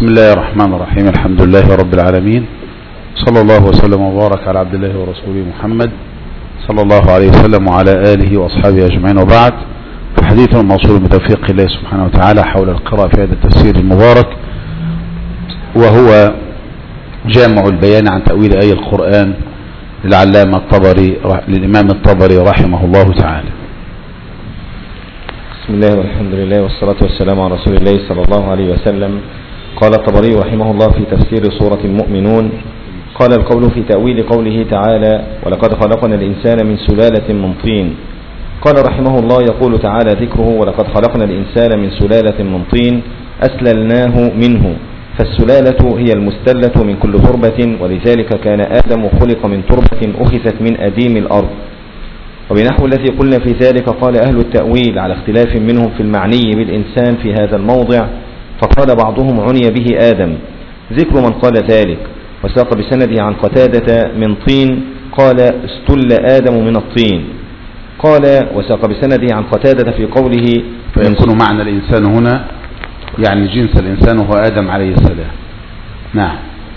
بسم الله الرحمن الرحيم. الحمد لله رب العالمين، صلى الله وسلم وبارك على عبد الله ورسوله محمد صلى الله عليه وسلم وعلى آله وأصحابه أجمعين، وبعد. فحديث موصول بتوفيق الله سبحانه وتعالى حول القراءة في هذا التفسير المبارك، وهو جامع البيان عن تأويل آية القرآن للإمام الطبري رحمه الله تعالى. بسم الله والحمد لله والصلاة والسلام على رسول الله صلى الله عليه وسلم. قال الطبري رحمه الله في تفسير سورة المؤمنون: قال القول في تأويل قوله تعالى: ولقد خلقنا الإنسان من سلالة من طين. قال رحمه الله: يقول تعالى ذكره: ولقد خلقنا الإنسان من سلالة من طين أسللناه منه. فالسلالة هي المستلة من كل تربة، ولذلك كان آدم خلق من تربة أخذت من أديم الأرض. وبنحو الذي قلنا في ذلك قال أهل التأويل على اختلاف منهم في المعني بالإنسان في هذا الموضع، فقال بعضهم عني به آدم، ذكر من قال ذلك، وساق بسنده عن قتادة من طين قال استل آدم من الطين. قال وساق بسنده عن قتادة في قوله فيكون معنى الإنسان هنا يعني جنس الإنسان هو آدم عليه السلام. نعم.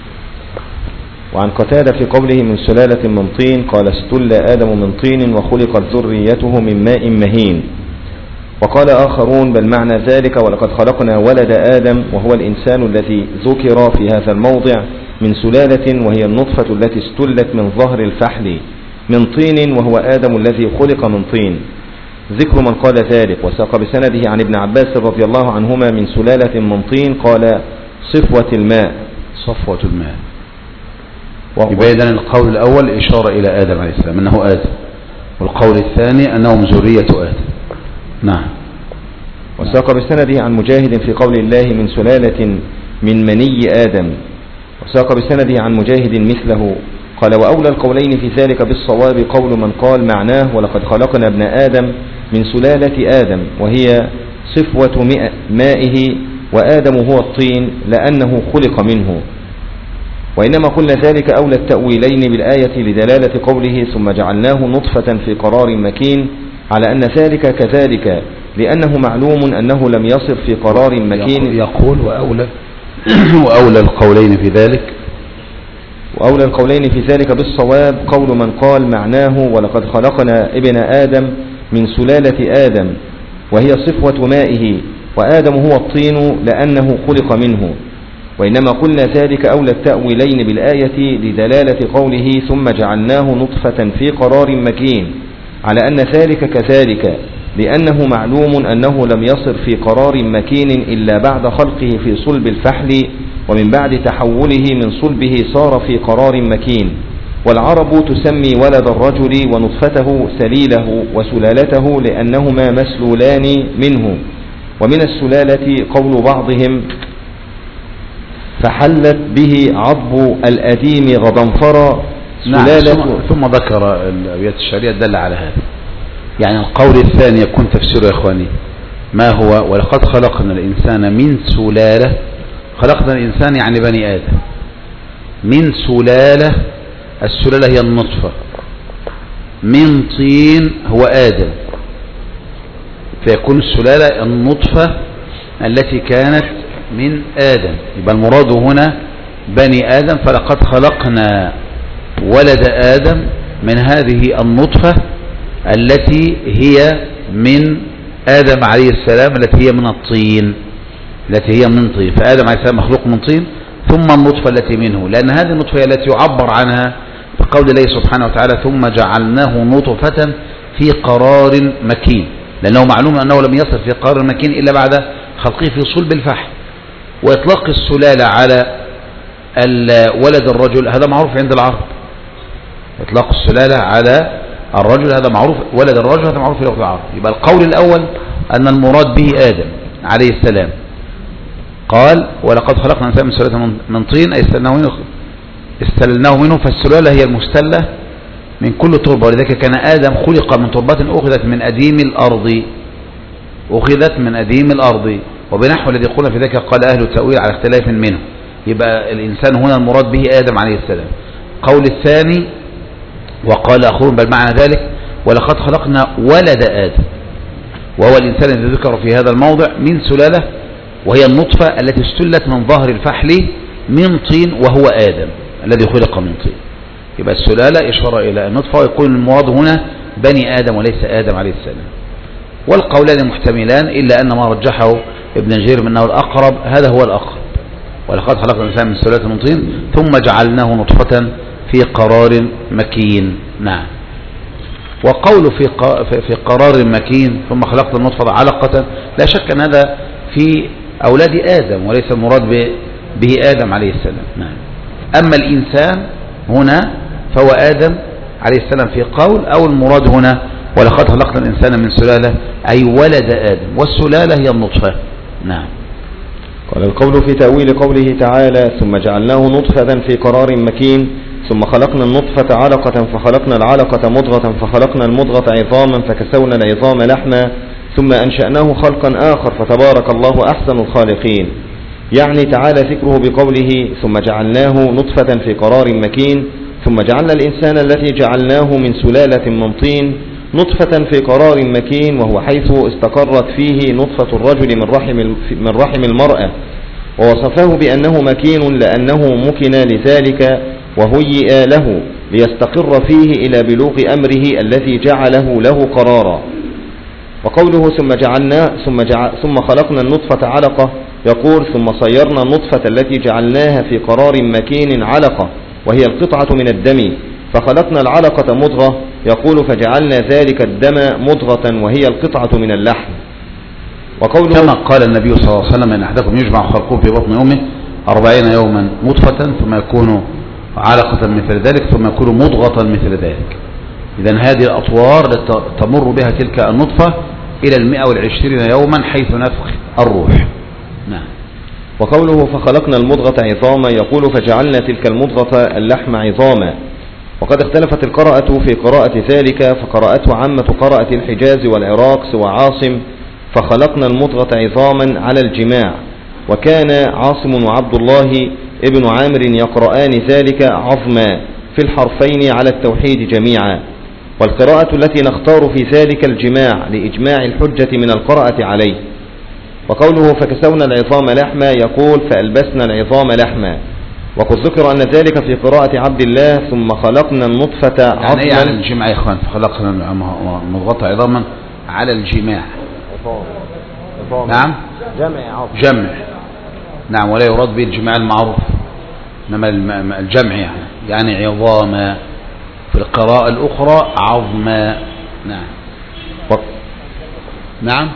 وعن قتادة في قوله من سلالة من طين قال استل آدم من طين وخلقت ذريته من ماء مهين. وقال آخرون بل معنى ذلك ولقد خلقنا ولد آدم، وهو الإنسان الذي ذكر في هذا الموضع من سلالة، وهي النطفة التي استلت من ظهر الفحل من طين، وهو آدم الذي خلق من طين. ذكر من قال ذلك. وساق بسنده عن ابن عباس رضي الله عنهما من سلالة من طين قال صفوة الماء. يبقى إذن القول الأول إشارة إلى آدم عليه السلام أنه آدم، والقول الثاني أنهم ذرية آدم. نعم. وساق بسنده عن مجاهد في قول الله من سلالة من مني آدم. وساق بسنده عن مجاهد مثله. قال وأولى القولين في ذلك بالصواب قول من قال معناه ولقد خلقنا ابن آدم من سلالة آدم، وهي صفوة مائه، وآدم هو الطين لأنه خلق منه. وإنما قلنا ذلك أولى التأويلين بالآية لدلالة قوله ثم جعلناه نطفة في قرار مكين، على أن ذلك كذلك لأنه معلوم أنه لم يصل في قرار مكين. يقول وأولى القولين في ذلك بالصواب قول من قال معناه ولقد خلقنا ابن آدم من سلالة آدم، وهي صفوة مائه، وآدم هو الطين لأنه خلق منه. وإنما قلنا ذلك أولى التأويلين بالآية لدلالة قوله ثم جعلناه نطفة في قرار مكين، على أن ذلك كذلك لأنه معلوم أنه لم يصر في قرار مكين إلا بعد خلقه في صلب الفحل، ومن بعد تحوله من صلبه صار في قرار مكين. والعرب تسمي ولد الرجل ونطفته سليله وسلالته لأنهما مسلولان منه. ومن السلالة قول بعضهم فحلت به عضب الأديم غضنفر سلالة. نعم. ثم ذكر الأبيات الشعرية دل على هذا. يعني القول الثاني يكون تفسيره يا إخواني ما هو ولقد خلقنا الإنسان من سلالة. خلقنا الإنسان يعني بني آدم من سلالة، السلالة هي النطفة، من طين هو آدم، فيكون السلالة النطفة التي كانت من آدم. يبقى المراد هنا بني آدم، فلقد خلقنا ولد آدم من هذه النطفة التي هي من آدم عليه السلام، التي هي من الطين، فآدم عليه السلام مخلوق من طين، ثم النطفة التي منه، لأن هذه النطفة هي التي يعبر عنها بقول الله سبحانه وتعالى ثم جعلناه نطفة في قرار مكين، لأنه معلوم أنه لم يصل في قرار مكين إلا بعد خلقه في صلب الفحل. وإطلاق السلالة على ولد الرجل هذا معروف عند العرب، إطلاق السلالة على الرجل هذا معروف، ولد الرجل هذا معروف في لغة العرب. يبقى القول الأول أن المراد به آدم عليه السلام. قال ولقد خلقنا الإنسان من سلالة من طين أي استلناه منه، فالسلالة هي المستلة من كل تربة، ولذلك كان آدم خلق من تربة أخذت من أديم الأرض. وبنحو الذي قلنا في ذلك قال أهل التأويل على اختلاف منه. يبقى الإنسان هنا المراد به آدم عليه السلام. قول الثاني وقال آخرون بل معنى ذلك ولقد خلقنا ولد آدم، وهو الإنسان الذي ذكر في هذا الموضع من سلالة وهي النطفة التي استلت من ظهر الفحل من طين وهو آدم الذي خلق من طين. يبقى السلالة إشارة إلى النطفة، ويكون المراد هنا بني آدم وليس آدم عليه السلام. والقولان محتملان، إلا أن ما رجحه ابن جرير من أنه الأقرب هذا هو الأقرب. ولقد خلقنا الإنسان من سلالة من طين ثم جعلناه نطفة في قرار مكين. نعم. وقول في قرار مكين ثم خلقت النطفة علقة، لا شك أن هذا في أولاد آدم وليس المراد به آدم عليه السلام. نعم. أما الإنسان هنا فهو آدم عليه السلام في قول، أو المراد هنا ولقد خلقنا الإنسان من سلالة أي ولد آدم، والسلالة هي النطفة. نعم. قال القول في تأويل قوله تعالى ثم جعلناه نطفة في قرار مكين ثم خلقنا النطفة علقة فخلقنا العلقة مضغة فخلقنا المضغة عظاما فكسونا العظام لحما ثم أنشأناه خلقا آخر فتبارك الله أحسن الخالقين. يعني تعالى ذكره بقوله ثم جعلناه نطفة في قرار مكين ثم جعلنا الإنسان الذي جعلناه من سلالة من طين نطفة في قرار مكين، وهو حيث استقرت فيه نطفة الرجل من رحم المرأة، ووصفه بأنه مكين لأنه مكن لذلك وهيئ له ليستقر فيه إلى بلوغ أمره الذي جعله له قرارا. وقوله ثم خلقنا النطفة علقة، يقول ثم صيرنا النطفة التي جعلناها في قرار مكين علقة وهي القطعة من الدم فخلقنا العلقة مضغة، يقول فجعلنا ذلك الدم مضغة وهي القطعة من اللحم. وقوله كما قال النبي صلى الله عليه وسلم إن أحدكم يجمع خلقه في بطن أمه 40 يوما نطفة ثم يكون علقة مثل ذلك ثم يكون مضغة مثل ذلك. إذن هذه الأطوار تمر بها تلك النطفة إلى 120 يوما حيث نفخ الروح. نعم. وقوله فخلقنا المضغة عظاما، يقول فجعلنا تلك المضغة اللحم عظاما. وقد اختلفت القراءة في قراءة ذلك، فقراءته عامة قراءة الحجاز والعراق سوى عاصم فخلقنا المضغة عظاما على الجماع، وكان عاصم وعبد الله ابن عامر يقرآن ذلك عظما في الحرفين على التوحيد جميعا. والقراءة التي نختار في ذلك الجماع لإجماع الحجة من القراءة عليه. وقوله فكسونا العظام لحما، يقول فألبسنا العظام لحما. وقد ذكر أن ذلك في قراءة عبد الله ثم خلقنا النطفة عظما. يعني على الجماع يا إخوان، فخلقنا المضغة عظاما على الجماع. نعم جمع. نعم، ولا يراد به الجماع المعروف، إنما الجمع يعني عظاما. في القراءة الأخرى عظما. نعم. نعم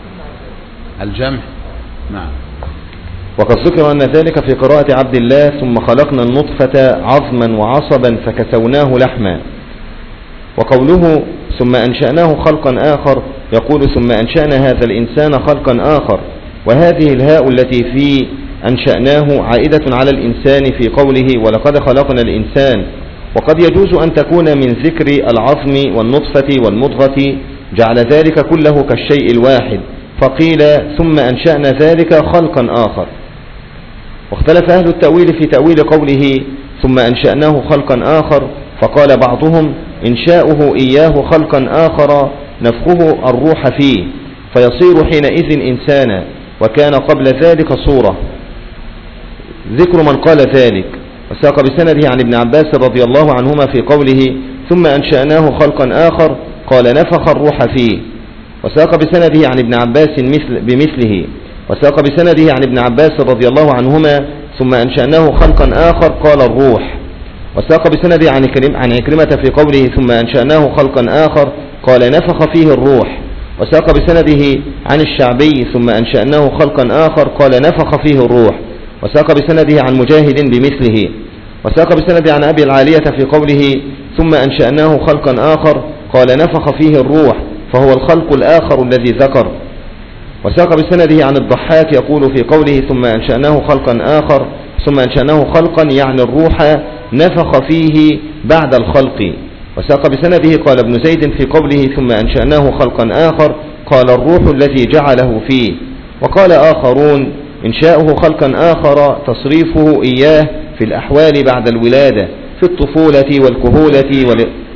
الجمع. نعم. وقد ذكر أن ذلك في قراءة عبد الله ثم خلقنا النطفة عظما وعصبا فكسوناه لحما. وقوله ثم أنشأناه خلقا آخر، يقول ثم أنشأنا هذا الإنسان خلقا آخر، وهذه الهاء التي في أنشأناه عائدة على الإنسان في قوله ولقد خلقنا الإنسان. وقد يجوز أن تكون من ذكر العظم والنطفة والمضغة جعل ذلك كله كالشيء الواحد، فقيل ثم أنشأنا ذلك خلقا آخر. واختلف أهل التأويل في تأويل قوله ثم أنشأناه خلقا آخر، فقال بعضهم إنشاؤه إياه خلقا آخر نفخه الروح فيه فيصير حينئذ إنسانا، وكان قبل ذلك صورة. ذكر من قال ذلك، وساق بسنده عن ابن عباس رضي الله عنهما في قوله ثم أنشأناه خلقا آخر قال نفخ الروح فيه. وساق بسنده عن ابن عباس بمثله، وساق بسنده عن ابن عباس رضي الله عنهما ثم أنشأناه خلقا آخر قال الروح. وساق بسنده عن عكرمة في قوله ثم أنشأناه خلقا آخر قال نفخ فيه الروح. وساق بسنده عن الشعبي ثم أنشأناه خلقا آخر قال نفخ فيه الروح. وساق بسنده عن مجاهد بمثله. وساق بسنده عن أبي العالية في قوله ثم أنشأناه خلقا آخر قال نفخ فيه الروح، فهو الخلق الآخر الذي ذكر. وساق بسنده عن الضحاك يقول في قوله ثم أنشأناه خلقا آخر ثم أنشأناه خلقا يعني الروح نفخ فيه بعد الخلق. وساق بسنده قال ابن زيد في قوله ثم أنشأناه خلقا آخر قال الروح الذي جعله فيه. وقال آخرون إنشاؤه خلقا آخر تصريفه إياه في الأحوال بعد الولادة في الطفولة والكهولة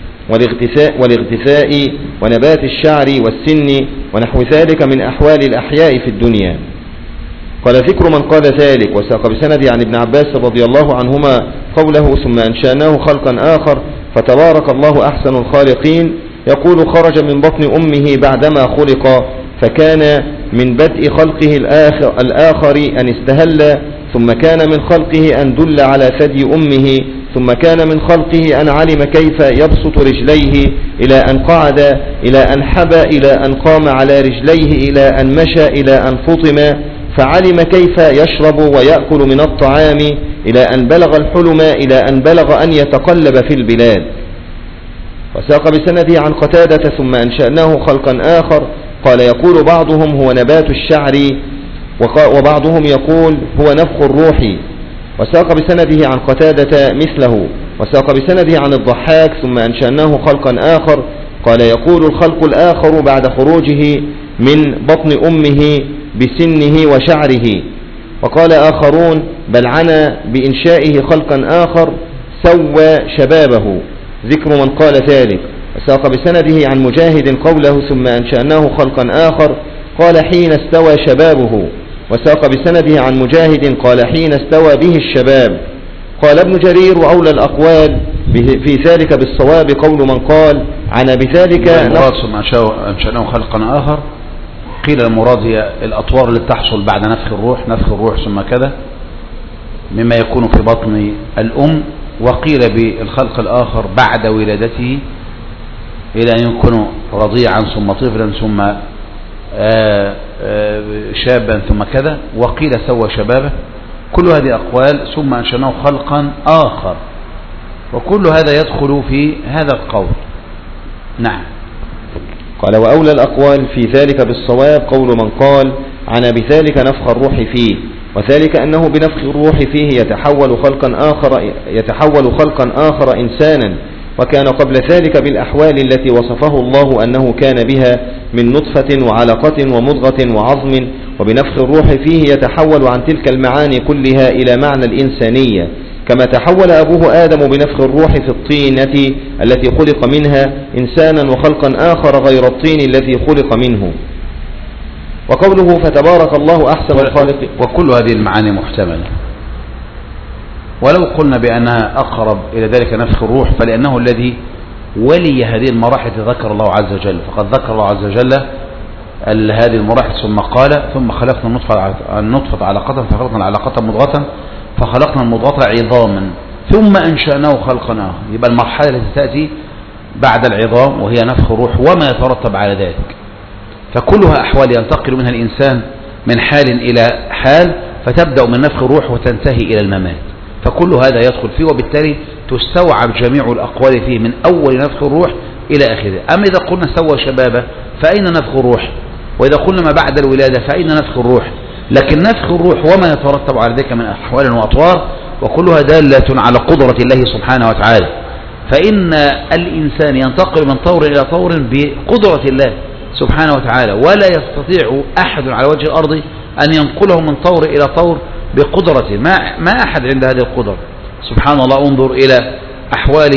والاغتثاء ونبات الشعر والسن ونحو ذلك من أحوال الأحياء في الدنيا. قال ذكر من قال ذلك وساق بسند عن ابن عباس رضي الله عنهما قوله ثم أنشأناه خلقا آخر فتبارك الله أحسن الخالقين، يقول خرج من بطن أمه بعدما خلق، فكان من بدء خلقه الآخر أن استهل، ثم كان من خلقه أن دل على ثدي أمه، ثم كان من خلقه أن علم كيف يبسط رجليه إلى أن قعد، إلى أن حبى، إلى أن قام على رجليه، إلى أن مشى، إلى أن فطم، فعلم كيف يشرب ويأكل من الطعام، إلى أن بلغ الحلم، إلى أن بلغ أن يتقلب في البلاد. وساق بسنده عن قتادة ثم أنشأناه خلقا آخر، قال يقول بعضهم هو نبات الشعر، وبعضهم يقول هو نفخ الروح. وساق بسنده عن قتادة مثله. وساق بسنده عن الضحاك ثم أنشأناه خلقا آخر، قال يقول الخلق الآخر بعد خروجه من بطن أمه بسنه وشعره. وقال آخرون بل عنا بإنشائه خلقا آخر سوى شبابه، ذكر من قال ذلك. وساق بسنده عن مجاهد قوله ثم أنشأناه خلقا آخر، قال حين استوى شبابه. وساق بسنده عن مجاهد قال حين استوى به الشباب. قال ابن جرير وأولى الأقوال في ذلك بالصواب قول من قال عنا بذلك المراد ثم أنشأناه خلقا آخر، قيل المراد هي الأطوار اللي تحصل بعد نفخ الروح ثم كذا مما يكون في بطن الأم، وقيل بالخلق الآخر بعد ولادته إلى أن يكون رضيعا ثم طفلا ثم شابا ثم كذا، وقيل سوى شبابه. كل هذه أقوال ثم أنشأناه خلقا آخر، وكل هذا يدخل في هذا القول. نعم. قال وأولى الأقوال في ذلك بالصواب قول من قال عنا بذلك نفخ الروح فيه، وذلك أنه بنفخ الروح فيه يتحول خلقا آخر إنسانا، وكان قبل ذلك بالأحوال التي وصفه الله أنه كان بها من نطفة وعلقة ومضغة وعظم، وبنفخ الروح فيه يتحول عن تلك المعاني كلها إلى معنى الإنسانية، كما تحول أبوه آدم بنفخ الروح في الطينة التي خلق منها إنسانا وخلقا آخر غير الطين الذي خلق منه. وقوله فتبارك الله أحسن الخالقين، وكل هذه المعاني محتملة، ولو قلنا بأنها أقرب إلى ذلك نفخ الروح فلأنه الذي ولي هذه المراحل ذكر الله عز وجل، فقد ذكر الله عز وجل هذه المراحل ثم قال ثم خلقنا النطفة علقة فخلقنا العلقة مضغة فخلقنا المضغة عظاما ثم أنشأناه خلقا آخر. يبقى المرحلة التي تأتي بعد العظام وهي نفخ الروح وما يترتب على ذلك، فكلها أحوال ينتقل منها الإنسان من حال إلى حال، فتبدأ من نفخ الروح وتنتهي إلى الممات، فكل هذا يدخل فيه، وبالتالي تستوعب جميع الأقوال فيه من أول نفخ الروح إلى آخره. أما إذا قلنا سوى شبابه فأين نفخ الروح؟ وإذا قلنا ما بعد الولادة فأين نفخ الروح؟ لكن نفخ الروح وما يترتب على ذلك من أحوال وأطوار وكلها دالة على قدرة الله سبحانه وتعالى، فإن الإنسان ينتقل من طور إلى طور بقدرة الله سبحانه وتعالى، ولا يستطيع أحد على وجه الأرض أن ينقله من طور إلى طور بقدرته، ما أحد عند هذه القدرة سبحان الله. انظر إلى أحوال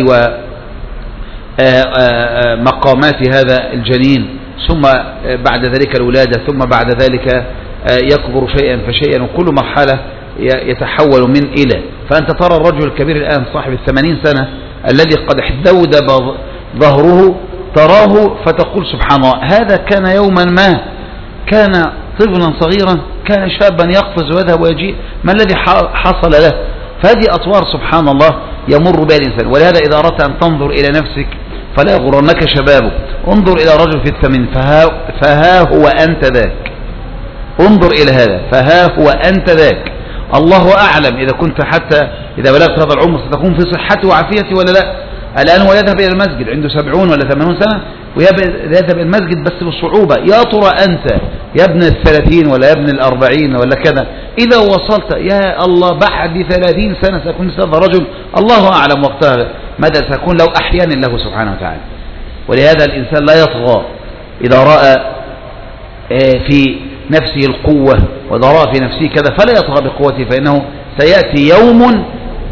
ومقامات هذا الجنين، ثم بعد ذلك الولادة، ثم بعد ذلك يكبر شيئا فشيئا، وكل مرحلة يتحول من إلى. فأنت ترى الرجل الكبير الآن صاحب 80 سنة الذي قد احتود ظهره، تراه فتقول سبحان الله هذا كان يوما ما كان طفلا صغيرا، كان شابا يقفز ويذهب ويجيء، ما الذي حصل له؟ فهذه أطوار سبحان الله يمر بها الإنسان. ولهذا إذا أردت أن تنظر إلى نفسك فلا يغرنك شبابك، انظر إلى رجل في 80 فها هو أنت ذاك، انظر إلى هذا فها هو أنت ذاك. الله أعلم إذا كنت حتى إذا بلغت هذا العمر ستكون في صحته وعافيته ولا لا. الآن هو يذهب إلى المسجد عنده 70 ولا 80 سنة ويذهب إلى المسجد بس بصعوبة. يا ترى أنت يا ابن 30 ولا يا ابن 40 ولا كذا إذا وصلت يا الله بعد 30 سنة سيكون مثل هذا الرجل، الله أعلم وقتها ماذا سيكون لو أحيان الله سبحانه وتعالى. ولهذا الإنسان لا يطغى إذا رأى في نفسه القوة وإذا رأى في نفسه كذا فلا يطغى بقوته، فإنه سيأتي يوم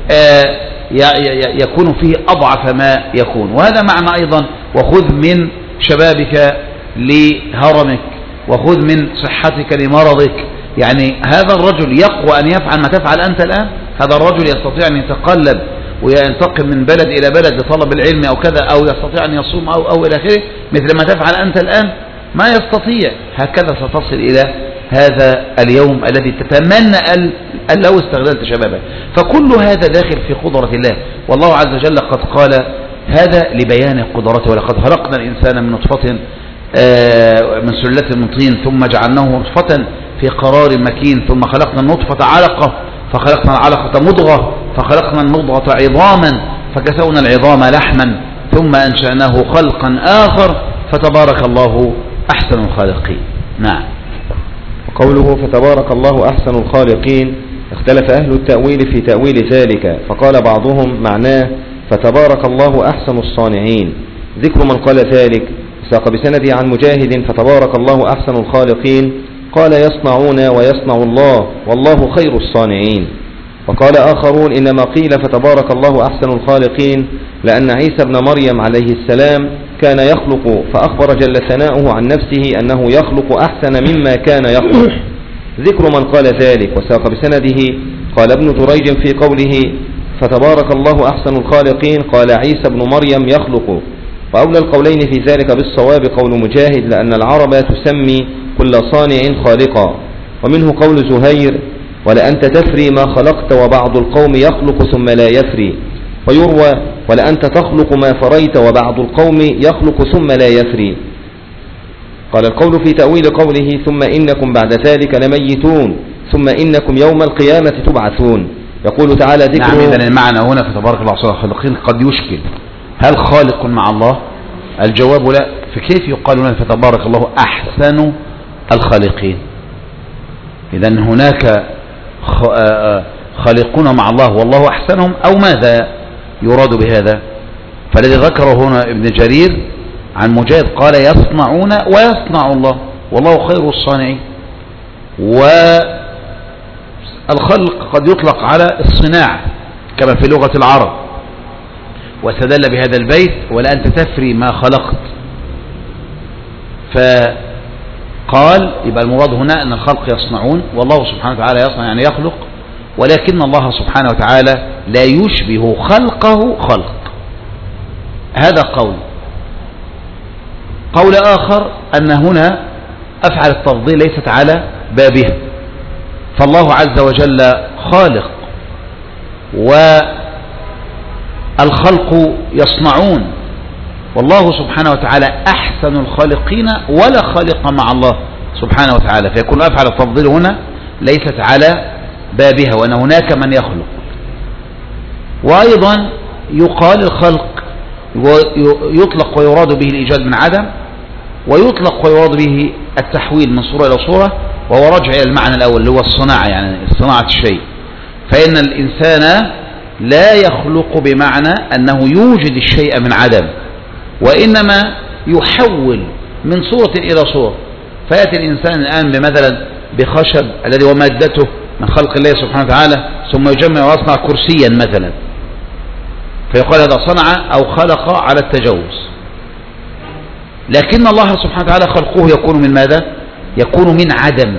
يكون فيه أضعف ما يكون. وهذا معنى أيضا وخذ من شبابك لهرمك وخذ من صحتك لمرضك، يعني هذا الرجل يقوى أن يفعل ما تفعل أنت الآن؟ هذا الرجل يستطيع أن يتقلب وينتقل من بلد إلى بلد لطلب العلم أو كذا، أو يستطيع أن يصوم أو إلى آخره مثل ما تفعل أنت الآن؟ ما يستطيع. هكذا ستصل إلى هذا اليوم الذي تتمنى أن لو استغللت شبابك. فكل هذا داخل في قدرة الله، والله عز وجل قد قال هذا لبيان قدرته: ولقد خلقنا الإنسان من نطفة من سلة من طين ثم جعلناه نطفة في قرار مكين ثم خلقنا النطفة علقة فخلقنا العلقة مضغة فخلقنا المضغة عظاما فكسونا العظام لحما ثم أنشأناه خلقا آخر فتبارك الله أحسن الخالقين. نعم. قوله فتبارك الله أحسن الخالقين، اختلف أهل التأويل في تأويل ذلك، فقال بعضهم معناه فتبارك الله أحسن الصانعين. ذكر من قال ذلك ساق بسنده عن مجاهد فتبارك الله أحسن الخالقين قال يصنعون ويصنع الله والله خير الصانعين. وقال آخرون إنما قيل فتبارك الله أحسن الخالقين لأن عيسى ابن مريم عليه السلام كان يخلق، فأخبر جل ثناؤه عن نفسه أنه يخلق أحسن مما كان يخلق. ذكر من قال ذلك وساق بسنده قال ابن دريج في قوله فتبارك الله أحسن الخالقين قال عيسى ابن مريم يخلق. وأولى القولين في ذلك بالصواب قول مجاهد لأن العرب تسمي كل صانع خالقا. ومنه قول زهير ولأنت تفري ما خلقت وبعض القوم يخلق ثم لا يفري. ويروى ولأنت تخلق ما فريت وبعض القوم يخلق ثم لا يفري. قال القول في تأويل قوله ثم إنكم بعد ذلك لميتون ثم إنكم يوم القيامة تبعثون. يقول تعالى ذكره. نعم، إذن المعنى هنا فتبارك الله أحسن الخالقين قد يشكل، هل خالق مع الله؟ الجواب لا. فكيف يقال هنا فتبارك الله أحسن الخالقين؟ إذن هناك خالقون مع الله والله أحسنهم، أو ماذا يراد بهذا؟ فالذي ذكره هنا ابن جرير عن مجاهد قال يصنعون ويصنع الله والله خير الصانعين. والخلق قد يطلق على الصناعة كما في لغة العرب، واستدل بهذا البيت ولأنت تفري ما خلقت. فقال يبقى المراد هنا أن الخلق يصنعون والله سبحانه وتعالى يصنع يعني يخلق، ولكن الله سبحانه وتعالى لا يشبه خلقه خلق. هذا قول آخر أن هنا أفعل التفضيل ليست على بابها، فالله عز وجل خالق والخلق يصنعون، والله سبحانه وتعالى أحسن الخالقين ولا خالق مع الله سبحانه وتعالى، فيكون أفعل التفضيل هنا ليست على بابها وأن هناك من يخلق. وأيضا يقال الخلق يطلق ويراد به الإيجاد من عدم، ويطلق ويراد به التحويل من صورة إلى صورة، وهو رجع إلى المعنى الأول اللي هو الصناعة، يعني صناعة الشيء. فإن الإنسان لا يخلق بمعنى أنه يوجد الشيء من عدم، وإنما يحول من صورة إلى صورة. فيأتي الإنسان الآن مثلا بخشب الذي هو مادته من خلق الله سبحانه وتعالى، ثم يجمع ويصنع كرسيا مثلا، فيقال هذا صنع أو خلق على التجوز. لكن الله سبحانه وتعالى خلقه يكون من ماذا؟ يكون من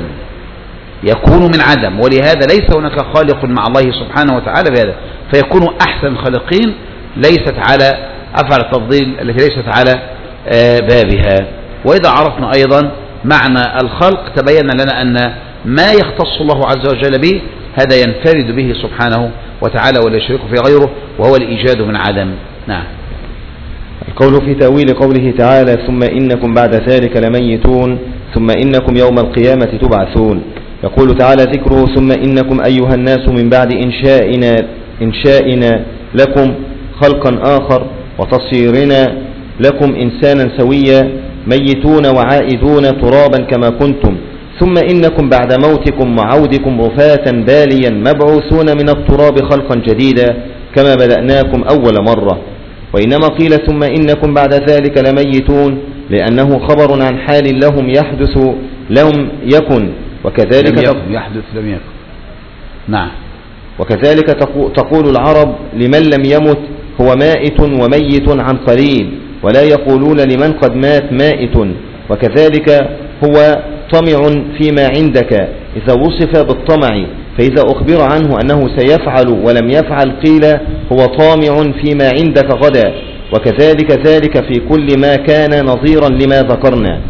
عدم، ولهذا ليس هناك خالق مع الله سبحانه وتعالى بهذا، فيكون أحسن الخالقين ليست على أفعل التفضيل التي ليست على بابها. وإذا عرفنا أيضا معنى الخلق تبين لنا أن ما يختص الله عز وجل به هذا ينفرد به سبحانه وتعالى ولا يشرك في غيره، وهو الإيجاد من عدم. نعم. القول في تأويل قوله تعالى ثم إنكم بعد ذلك لميتون ثم إنكم يوم القيامة تبعثون. يقول تعالى ذكره ثم إنكم أيها الناس من بعد إنشائنا لكم خلقا آخر وتصيرنا لكم إنسانا سويا ميتون وعائدون ترابا كما كنتم ثم إنكم بعد موتكم وعودكم رفاتا باليا مبعوثون من التراب خلقا جديدا كما بدأناكم أول مرة. وإنما قيل ثم إنكم بعد ذلك لميتون لأنه خبر عن حال لهم يحدث لم يكن، وكذلك لم يكن. نعم. وكذلك تقول العرب لمن لم يمت هو مائت وميت عن قليل، ولا يقولون لمن قد مات مائت. وكذلك هو طمع فيما عندك إذا وصف بالطمع، فإذا أخبر عنه أنه سيفعل ولم يفعل قيل هو طامع فيما عندك غدا، وكذلك ذلك في كل ما كان نظيرا لما ذكرنا.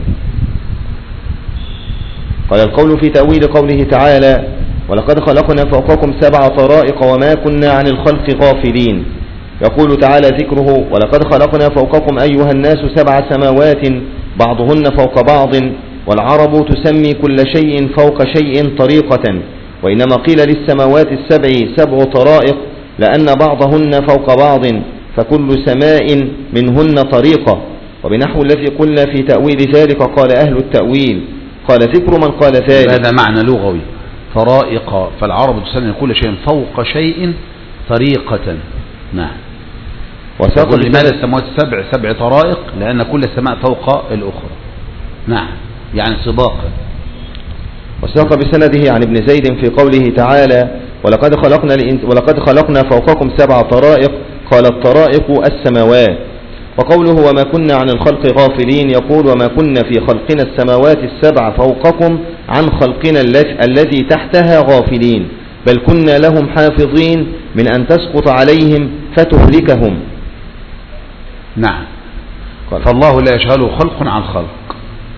قال القول في تأويل قوله تعالى ولقد خلقنا فوقكم 7 طرائق وما كنا عن الخلق غافلين. يقول تعالى ذكره ولقد خلقنا فوقكم أيها الناس 7 سماوات بعضهن فوق بعض، والعرب تسمي كل شيء فوق شيء طريقة، وإنما قيل للسماوات ال7 7 طرائق لأن بعضهن فوق بعض، فكل سماء منهن طريقة. وبنحو الذي قلنا في تأويل ذلك قال أهل التأويل قال ذكر من قال ذلك. هذا معنى لغوي، طرائق، فالعرب تسمي كل شيء فوق شيء طريقة. نعم. وسأقول لماذا السماوات 7 طرائق؟ لأن كل سماء فوق الأخرى. نعم، يعني سباقا. وساق بسنده عن ابن زيد في قوله تعالى ولقد خلقنا فوقكم 7 طرائق، قال الطرائق السماوات. وقوله وما كنا عن الخلق غافلين، يقول وما كنا في خلقنا السماوات ال7 فوقكم عن خلقنا الذي تحتها غافلين، بل كنا لهم حافظين من أن تسقط عليهم فتهلكهم. نعم. فالله لا يشغله خلق عن خلق،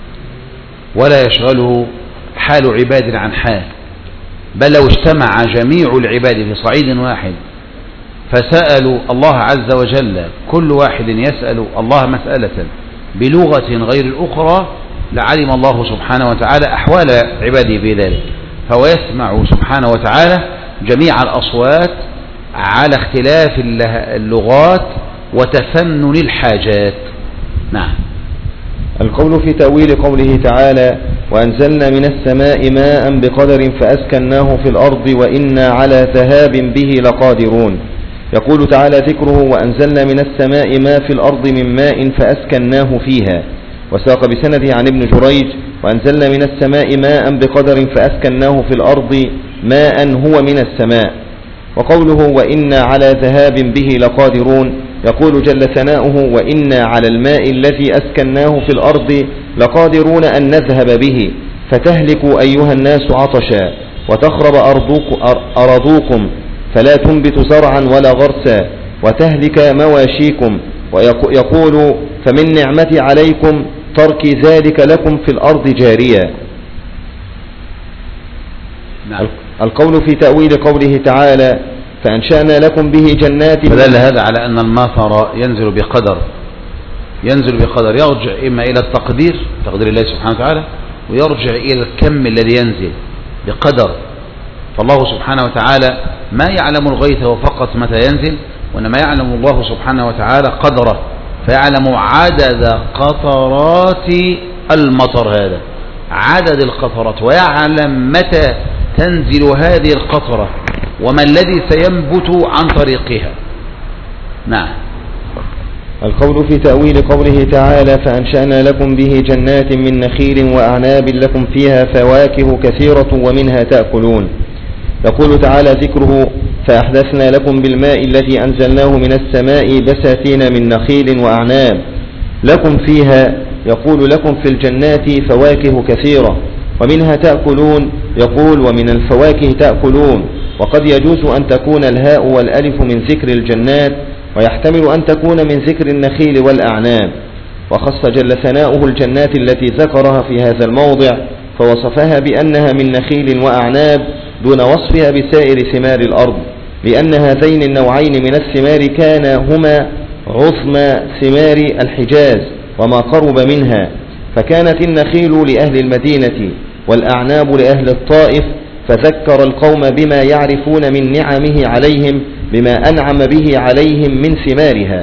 ولا يشغله حال عباد عن حال، بل لو اجتمع جميع العباد في صعيد واحد فسألوا الله عز وجل، كل واحد يسأل الله مسألة بلغة غير الأخرى، لعلم الله سبحانه وتعالى أحوال عباده في ذلك، فهو يسمع سبحانه وتعالى جميع الأصوات على اختلاف اللغات وتفنن الحاجات. نعم. القول في تأويل قوله تعالى وأنزلنا من السماء ماء بقدر فأسكناه في الأرض وإنا على ذهاب به لقادرون. يقول تعالى ذكره وأنزلنا من السماء ما في الأرض من ماء فأسكناه فيها. وساق بسنده عن ابن جريج وأنزلنا من السماء ماء بقدر فأسكناه في الأرض ماء هو من السماء. وقوله وإنا على ذهاب به لقادرون، يقول جل ثناؤه وإنا على الماء الذي أسكناه في الأرض لقادرون أن نذهب به فتهلكوا أيها الناس عطشا وتخرب أرضوكم فلا تنبت زرعا ولا غرسا وتهلك مواشيكم. ويقول فمن نعمتي عليكم ترك ذلك لكم في الأرض جاريا. نعم. القول في تأويل قوله تعالى فأنشأنا لكم به جنات. فدل هذا على أن المطر ينزل بقدر يرجع إما إلى التقدير، تقدير الله سبحانه وتعالى، ويرجع إلى الكم الذي ينزل بقدر. فالله سبحانه وتعالى ما يعلم الغيث فقط متى ينزل، وإنما يعلم الله سبحانه وتعالى قدره، فيعلم عدد قطرات المطر، هذا عدد القطرات، ويعلم متى تنزل هذه القطرة وما الذي سينبت عن طريقها. نعم. القول في تأويل قوله تعالى فأنشأنا لكم به جنات من نخيل وأعناب لكم فيها فواكه كثيرة ومنها تأكلون. يقول تعالى ذكره فأحدثنا لكم بالماء الذي أنزلناه من السماء بساتين من نخيل وأعناب لكم فيها. يقول لكم في الجنات فواكه كثيرة ومنها تأكلون. يقول ومن الفواكه تأكلون. وقد يجوز أن تكون الهاء والألف من ذكر الجنات، ويحتمل أن تكون من ذكر النخيل والأعناب. وخص جل ثناؤه الجنات التي ذكرها في هذا الموضع فوصفها بأنها من نخيل وأعناب دون وصفها بسائر ثمار الأرض، لأن هذين النوعين من الثمار كان هما عظمى ثمار الحجاز وما قرب منها، فكانت النخيل لأهل المدينة والأعناب لأهل الطائف، فذكر القوم بما يعرفون من نعمه عليهم بما أنعم به عليهم من ثمارها.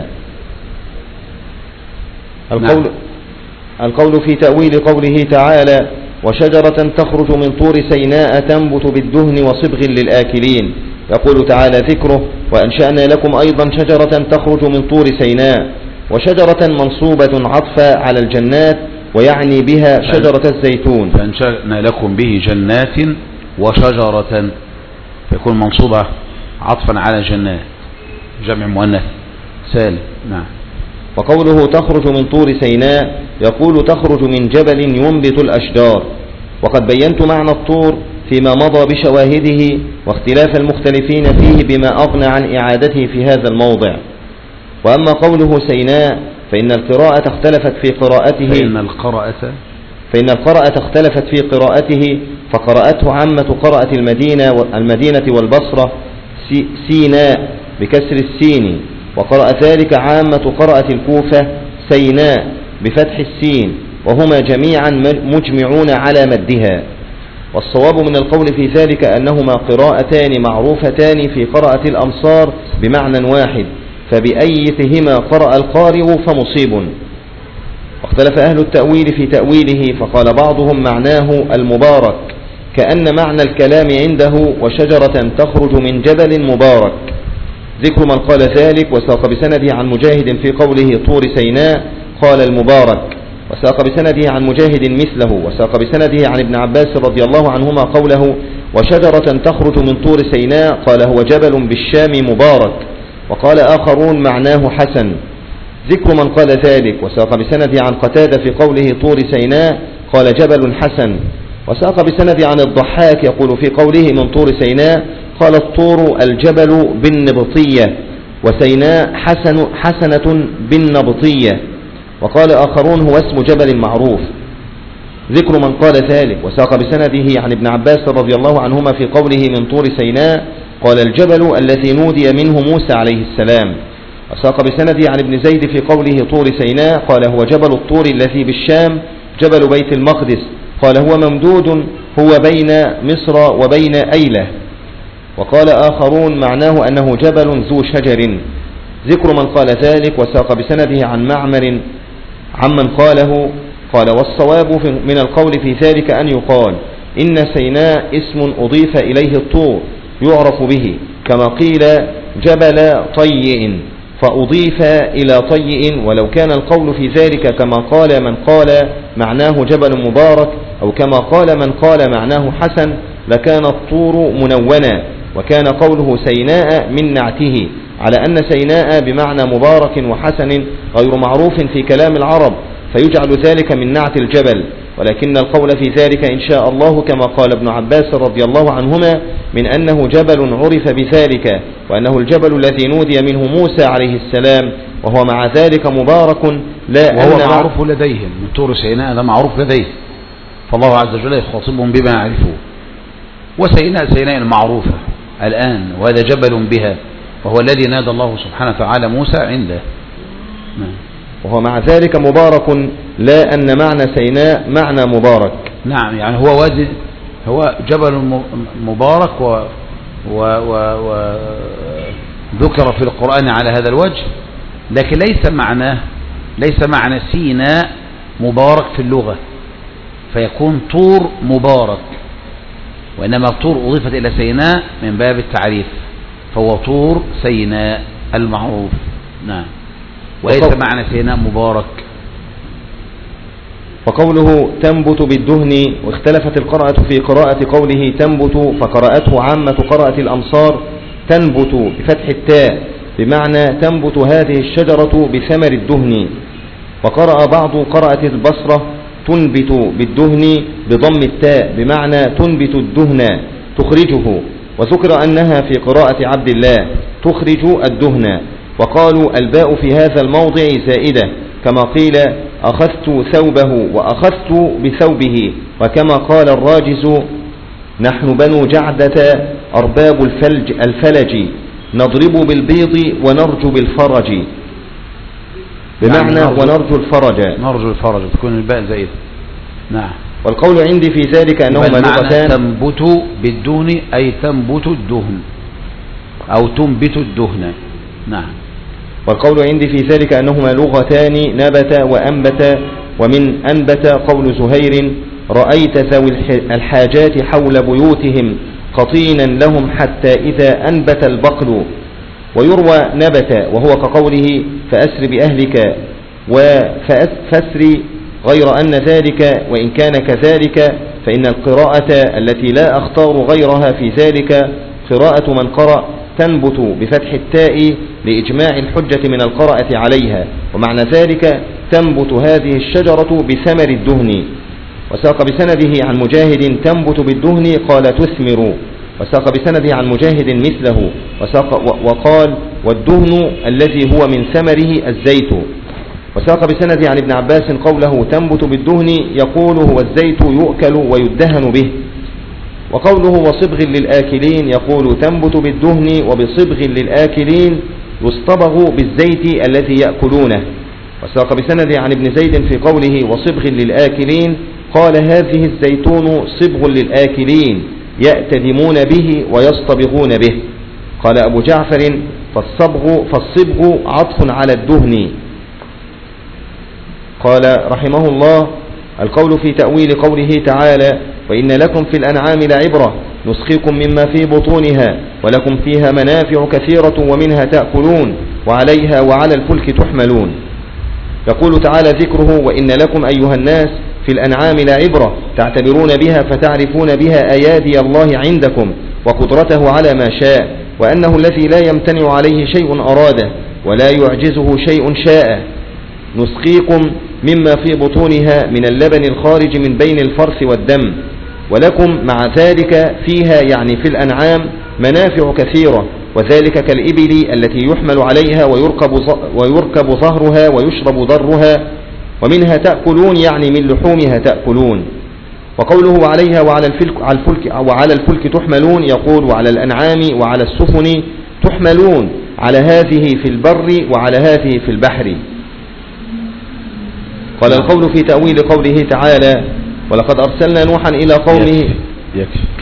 القول في تأويل قوله تعالى وشجرة تخرج من طور سيناء تنبت بالدهن وصبغ للآكلين. يقول تعالى ذكره وأنشأنا لكم أيضا شجرة تخرج من طور سيناء، وشجرة منصوبة عطفا على الجنات ويعني بها شجرة الزيتون. فأنشأنا لكم به جنات وشجرة، فيكون منصوبة عطفا على جنات، جمع مؤنث سالم. نعم. وقوله تخرج من طور سيناء، يقول تخرج من جبل ينبت الأشجار. وقد بينت معنى الطور فيما مضى بشواهده، واختلاف المختلفين فيه بما أغنى عن إعادته في هذا الموضع. وأما قوله سيناء فإن القراءة اختلفت في قراءته، فإن القراءة اختلفت في قراءته، فقرأته عامة قراءة المدينة والبصرة سيناء بكسر السين، وقرأ ذلك عامة قراءة الكوفة سيناء بفتح السين، وهما جميعا مجمعون على مدها. والصواب من القول في ذلك أنهما قراءتان معروفتان في قراءة الأمصار بمعنى واحد، فبأيتهما قرأ القارئ فمصيب. واختلف أهل التأويل في تأويله، فقال بعضهم معناه المبارك، كأن معنى الكلام عنده وشجرة تخرج من جبل مبارك. ذكر من قال ذلك وساق بسنده عن مجاهد في قوله طور سيناء قال المبارك، وساق بسنده عن مجاهد مثله، وساق بسنده عن ابن عباس رضي الله عنهما قوله وشجرة تخرج من طور سيناء قال هو جبل بالشام مبارك. وقال آخرون معناه حسن. ذكر من قال ذلك وساق بسنده عن قتادة في قوله طور سيناء قال جبل حسن، وساق بسنده عن الضحاك يقول في قوله من طور سيناء قال الطور الجبل بالنبطية، وسيناء حسنة بالنبطية. وقال آخرون هو اسم جبل معروف. ذكر من قال ذلك وساق بسنده عن ابن عباس رضي الله عنهما في قوله من طور سيناء قال الجبل الذي نودي منه موسى عليه السلام. وساق بسنده عن ابن زيد في قوله طور سيناء قال هو جبل الطور الذي بالشام جبل بيت المقدس، قال هو ممدود هو بين مصر وبين أيلة. وقال آخرون معناه أنه جبل ذو شجر. ذكر من قال ذلك وساق بسنده عن معمر عمن قاله قال والصواب من القول في ذلك أن يقال إن سيناء اسم أضيف إليه الطور يعرف به، كما قيل جبل طيء فأضيف إلى طيء، ولو كان القول في ذلك كما قال من قال معناه جبل مبارك، أو كما قال من قال معناه حسن، لكان الطور منونا، وكان قوله سيناء من نعته، على أن سيناء بمعنى مبارك وحسن غير معروف في كلام العرب، فيجعل ذلك من نعت الجبل. ولكن القول في ذلك إن شاء الله كما قال ابن عباس رضي الله عنهما من أنه جبل عرف بذلك، وأنه الجبل الذي نودي منه موسى عليه السلام، وهو مع ذلك مبارك لا وهو معروف لديهم من طور سيناء، ده معروف لديه، فالله عز وجل يخاطبهم بما يعرفون. وسيناء المعروفة الآن، وهذا جبل بها، وهو الذي نادى الله سبحانه وتعالى موسى عنده. وهو مع ذلك مبارك، لا أن معنى سيناء معنى مبارك. نعم، يعني هو وادي، هو جبل مبارك وذكر في القرآن على هذا الوجه، لكن ليس معنى سيناء مبارك في اللغة فيكون طور مبارك، وإنما طور أضيفت إلى سيناء من باب التعريف، فهو طور سيناء المعروف. نعم، وليس معنى سيناء مبارك. وقوله تنبت بالدهن، واختلفت القراءة في قراءة قوله تنبت، فقرأته عامة قراءة الأمصار تنبت بفتح التاء بمعنى تنبت هذه الشجرة بثمر الدهن. وقرأ بعض قراءة البصرة تنبت بالدهن بضم التاء بمعنى تنبت الدهن تخرجه، وذكر أنها في قراءة عبد الله تخرج الدهن. وقالوا الباء في هذا الموضع زائدة، كما قيل أخذت ثوبه وأخذت بثوبه، وكما قال الراجز نحن بنو جعدة أرباب الفلج نضرب بالبيض ونرجو بالفرج، بمعنى يعني ونرجو الفرج تكون الباء زائدة. نعم. والقول عندي في ذلك أنهما لغتان. تنبت بالدهن أي تنبت الدهن أو تنبت الدهن. نعم. والقول عندي في ذلك أنهما لغتان نبت وأنبت، ومن أنبت قول زهير رأيت ذوي الحاجات حول بيوتهم قطينا لهم حتى إذا أنبت البقل. ويروى نبت وهو كقوله فأسر بأهلك وفأسر، غير أن ذلك وإن كان كذلك فإن القراءة التي لا أختار غيرها في ذلك قراءة من قرأ تنبت بفتح التاء لإجماع الحجة من القراءة عليها، ومعنى ذلك تنبت هذه الشجرة بثمر الدهن. وساق بسنده عن مجاهد تنبت بالدهن قال تثمر. وساق بسنده عن مجاهد مثله وقال والدهن الذي هو من ثمره الزيت. وساق بسنده عن ابن عباس قوله تنبت بالدهن يقول هو الزيت يؤكل ويدهن به. وقوله وصبغ للآكلين يقول تنبت بالدهن وبصبغ للآكلين يصطبغ بالزيت الذي يأكلونه. وساق بسنده عن ابن زيد في قوله وصبغ للآكلين قال هذه الزيتون صبغ للآكلين يأتدمون به ويصطبغون به. قال أبو جعفر فالصبغ عطف على الدهن. قال رحمه الله القول في تأويل قوله تعالى وإن لكم في الأنعام لعبرة نسقيكم مما في بطونها ولكم فيها منافع كثيرة ومنها تأكلون وعليها وعلى الفلك تحملون. يقول تعالى ذكره وإن لكم أيها الناس في الأنعام لعبرة تعتبرون بها فتعرفون بها أيادي الله عندكم وقدرته على ما شاء وأنه الذي لا يمتنع عليه شيء أراده ولا يعجزه شيء شاء. نسقيكم مما في بطونها من اللبن الخارج من بين الفرث والدم ولكم مع ذلك فيها يعني في الأنعام منافع كثيرة وذلك كالإبل التي يحمل عليها ويركب ظهرها ويشرب ضرها ومنها تأكلون يعني من لحومها تأكلون. وقوله عليها وعلى الفلك تحملون يقول وعلى الأنعام وعلى السفن تحملون على هذه في البر وعلى هذه في البحر. قال القول في تأويل قوله تعالى ولقد أرسلنا نوحا إلى قومه. يكفي